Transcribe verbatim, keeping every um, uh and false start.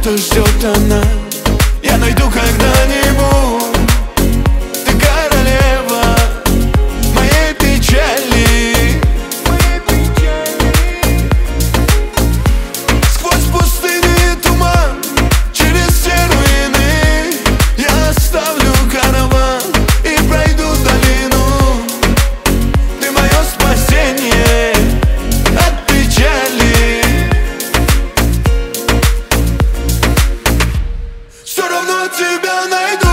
где-то ждет она. Я найду когда-нибудь. Ты королева моей печали. Сквозь пустыни и туман, через все руины я оставлю караван и пройду долину. Ты мое спасение от печали. Все равно тебя найду.